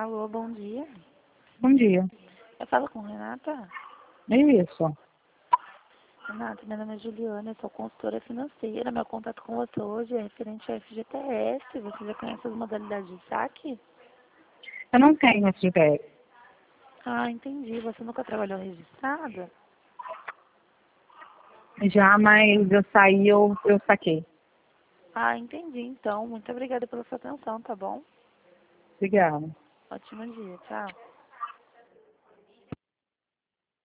Alô, bom dia. Bom dia. Eu falo com Renata. Isso. Renata, meu nome é Juliana, eu sou consultora financeira. Meu contato com você hoje é referente ao FGTS. Você já conhece as modalidades de saque? Eu não tenho FGTS. Ah, entendi. Você nunca trabalhou registrada? Já, mas eu saí, eu saquei. Ah, entendi. Então, muito obrigada pela sua atenção, tá bom? Obrigada. Ótimo dia. Tchau.